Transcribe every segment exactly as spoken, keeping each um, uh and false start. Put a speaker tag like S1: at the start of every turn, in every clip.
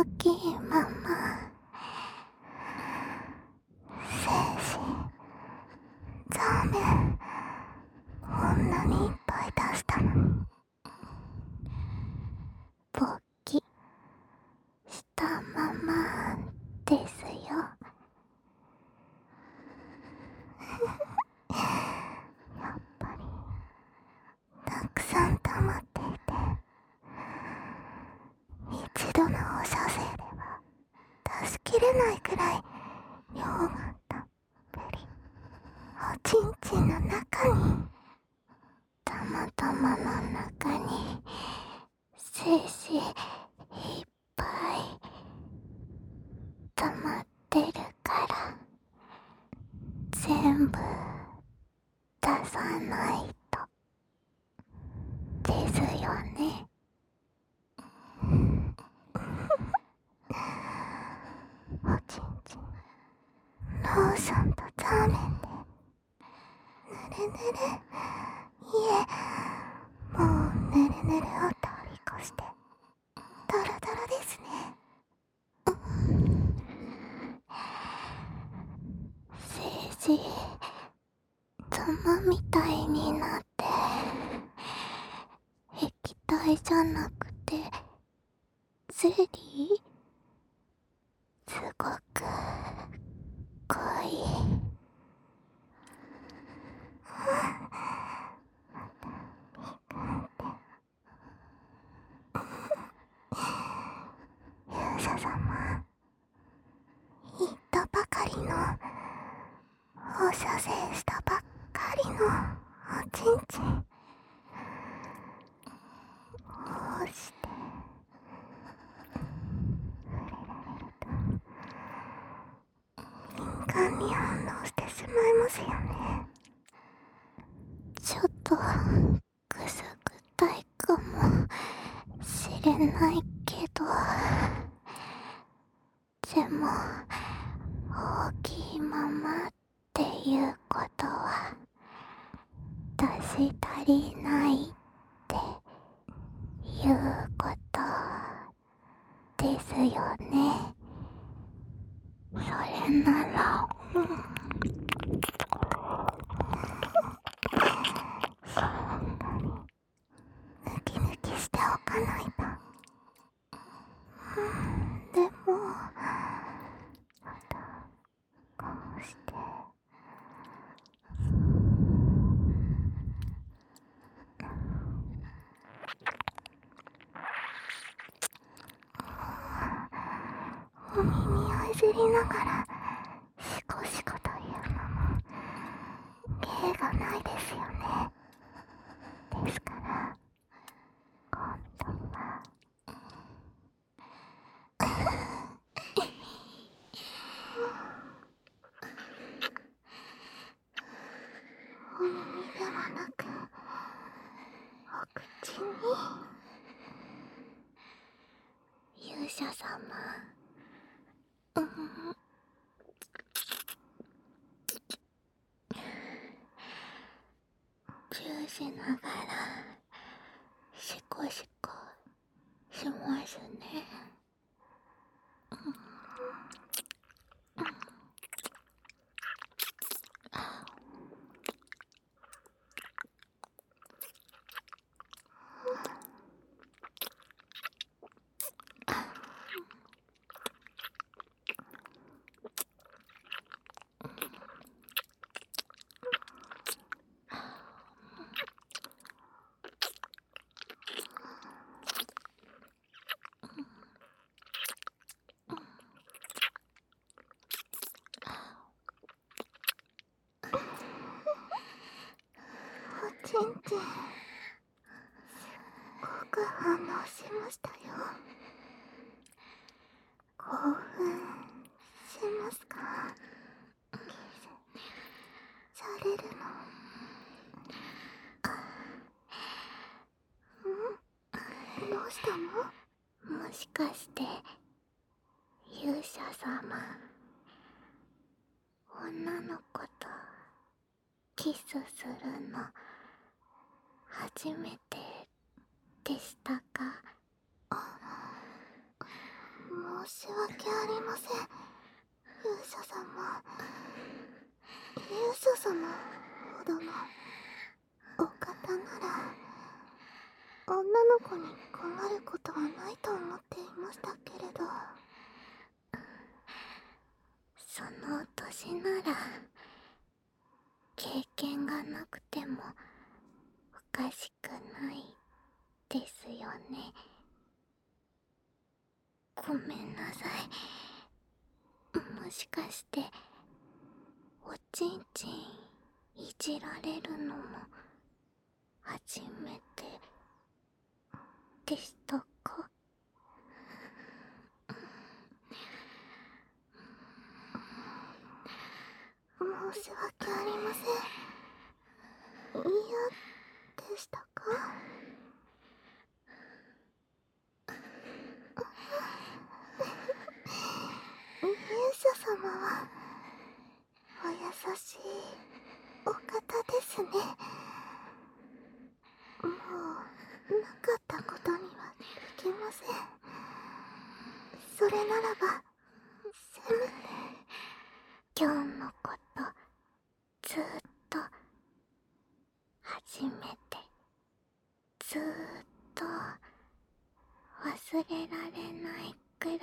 S1: きいまま精子ザーメンこんなにいっぱい出したのに勃起したままですよ。やっぱりたくさん溜まっていて一度の放射線では出しきれないくらい量がたっぷりおちんちんの中にたまたまの中に精子いっぱい溜まってるから全部出さないとですよね。おちんちんローションとザーメンでぬるぬるいえもうぬるぬるを通り越してドロドロですね。精子玉みたいになって液体じゃなくてゼリーすごく濃い。勇者様言ったばかりの放射線したばっかりのおちんちんこうして敏感に反応してしまいますよね。ちょっとくすぐったいかもしれないけどでも大きいままっていうことは出し足りないっていうことですよね。それならそんなに抜き抜きしておかないと。でもまたこうしてお耳をいじりながらシコシコというのも芸がないですよね。ですから今度はお耳ではなくお口に。勇者様うんチューしながらシコシコしますね。おちんちんすっごく反応しましたよ。興奮しますか？されるのん？どうしたの？もしかして勇者様女の子とキスするの初めてでしたか？も申し訳ありません、勇者様。勇者様ほどのお方なら女の子に困ることはないと思っていましたけれど。その年なら経験がなくてもおかしくないですよね。ごめんなさい。もしかしておちんちんいじられるのも初めてでしたか？申し訳ありません。嫌でしたか？勇者様はお優しいお方ですね。もうなかったことにはできません。それならばせめて今日のことずっと初めてずーっと忘れられないくらい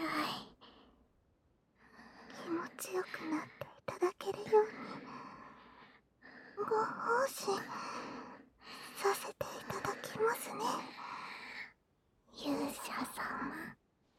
S1: 気持ちよくなっていただけるようにご奉仕させていただきますね、勇者様。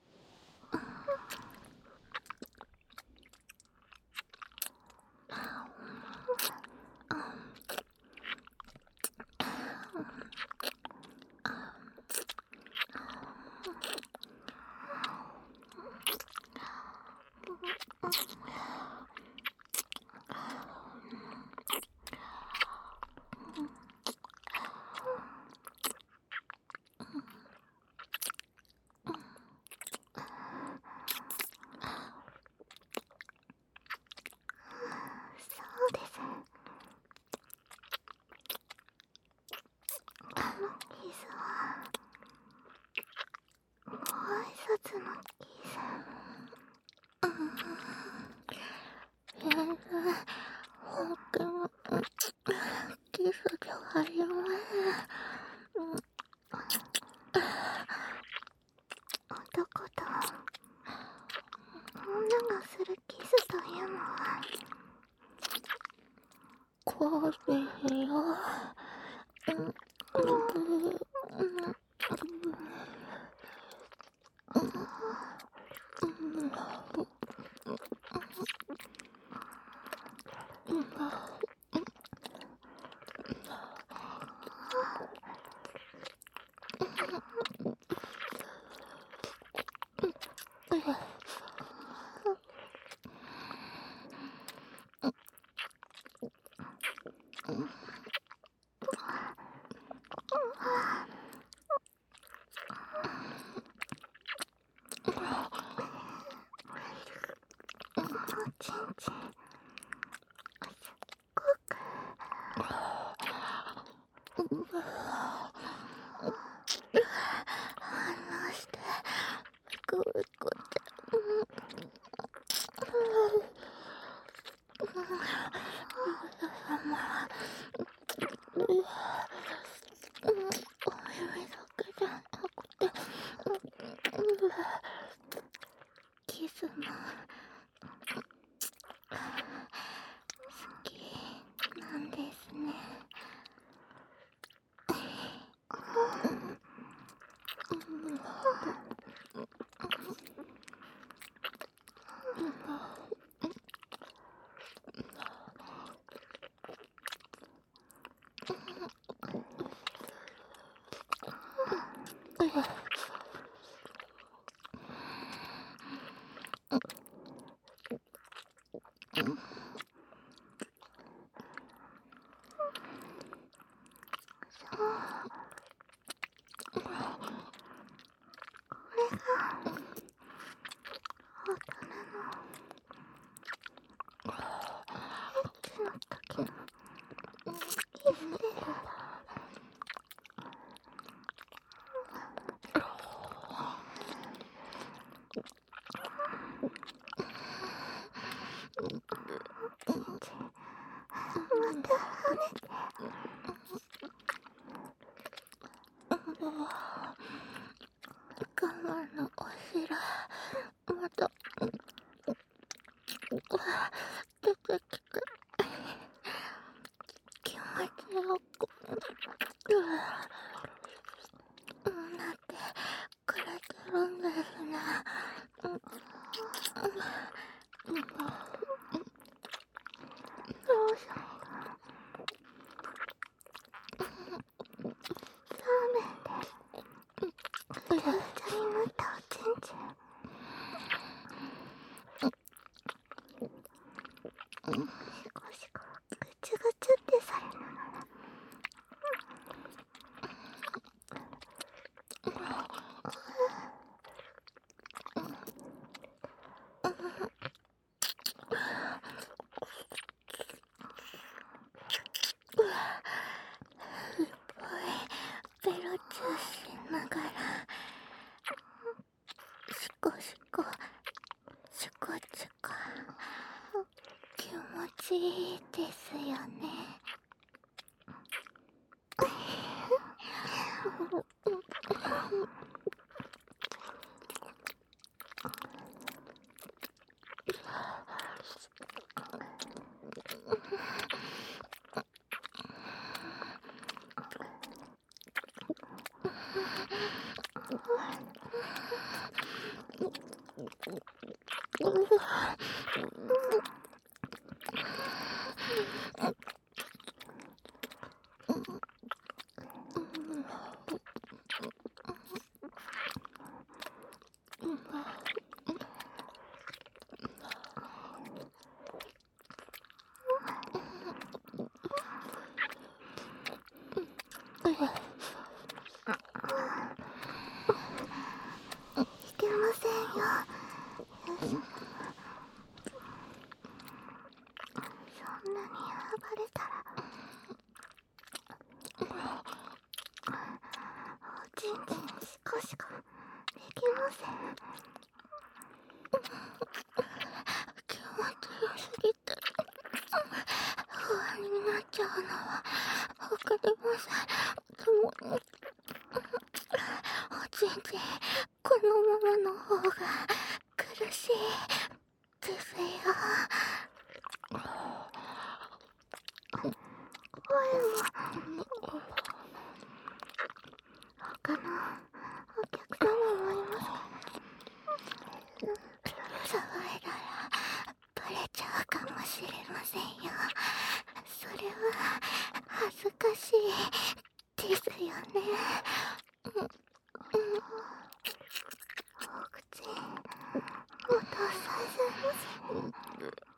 S1: そうです。このキスはご挨拶のキス。全然本気のキスじゃありません。男と女がするキスというのはこうですよ。おちんちんすっごく反応してピクピクって勇者様、お耳だけじゃなくてキスも好きなんですね。 ちんちん、また跳ねて。我慢のおしら、また出てきて、気持ちよくなってくれてるんですね。ローションがラーメンでぐちゃぐちゃになったおちんちん、シコシコぐちゅぐちゅってされながら、ベロチューしながら、シコシコシコチコ、気持ちいいですよね。してませんよ。よいしょ。そんなに暴れたらおちんちんシコシコできません。気持ちよすぎて不安になっちゃうのはわかりません。でもおちんちんこのままの方が苦しいですよ。声も他のお客様もいますから、騒いだらバレちゃうかもしれませんよ。それは恥ずかしいですよね。うん、うん、お口もっとさせます。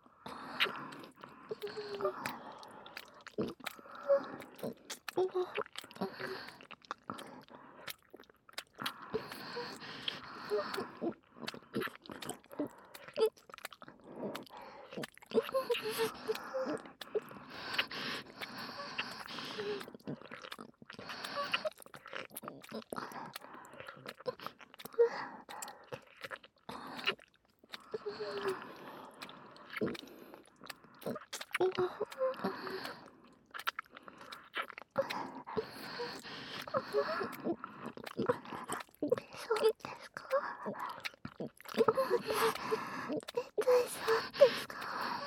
S1: そうですか。絶対そうですか。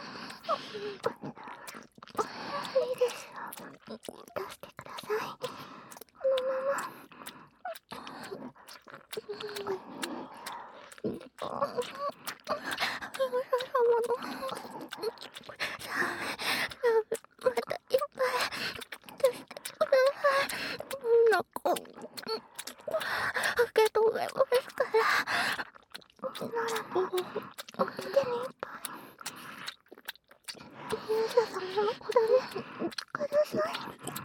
S1: いいですよ。出してください。このまま。またいっぱい出してください。なんか受け止めますから。ならもうお手にいっぱい勇者様のおだねください。